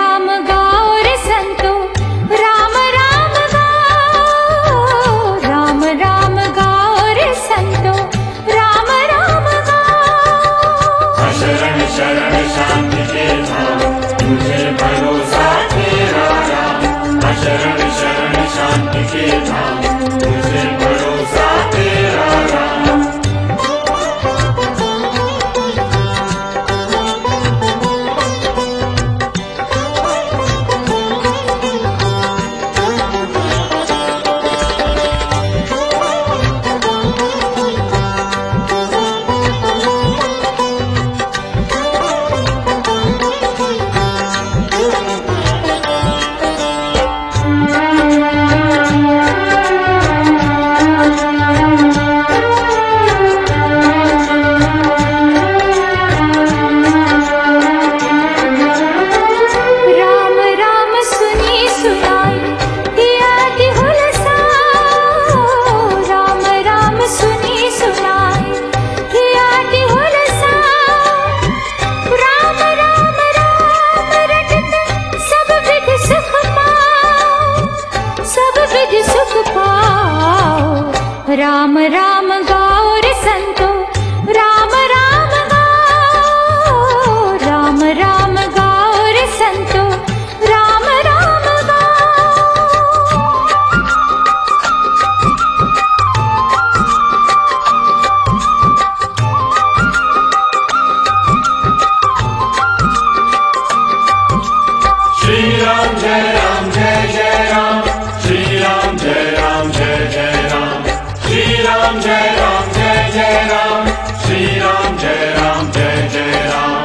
राम गाओ रे संतो, राम राम गाओ, राम राम गाओ रे संतो, राम राम गाओ। शरण शरण शांति के धाम, तुझे भरोसा तेरा राम। शरण शरण शांति के धाम, तुझे भरोसा तेरा राम। राम राम गाओ रे संतो, राम राम गाओ, राम राम गाओ रे संतो, राम राम गाओ। श्री राम जय राम जय जय राम, श्री राम जय राम जय जय राम। श्री राम जय राम जय जय राम, श्री राम जय राम जय जय राम।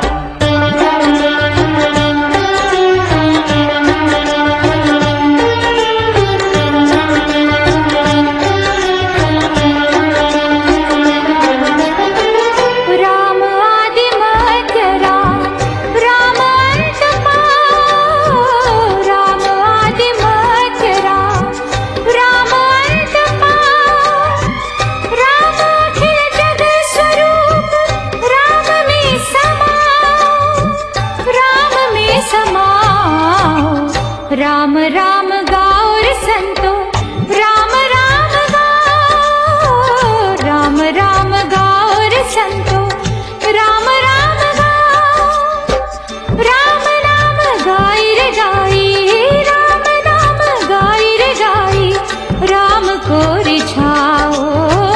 राम आदि मध्य राम, राम अंत पाओ, राम आदि मध्य राम, राम अंत पाओ। राम अखिल जग स्वरूप, राम में समाओ, राम में समाओ। राम राम गाओ रे संतो, राम राम गाओ, राम राम गाओ रे संतो, राम राम गाओ। राम नाम गाई रे गाई, राम नाम गाई रे गाई, राम को रिझाओ,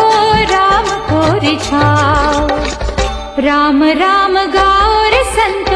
राम को रिझाओ। राम राम गाओ रे संतो,